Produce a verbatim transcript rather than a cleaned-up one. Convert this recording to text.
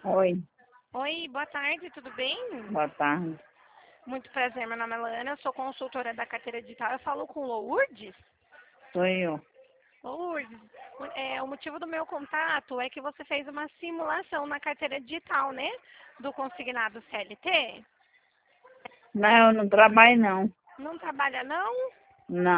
Oi, Oi, boa tarde, tudo bem? boa tarde. Muito prazer, meu nome é Lana, eu sou consultora da carteira digital. Eu falo com Lourdes. Sou eu. Lourdes, é, o motivo do meu contato é que você fez uma simulação na carteira digital, né? Do consignado C L T. Não, eu não trabalho não. Não trabalha não? Não.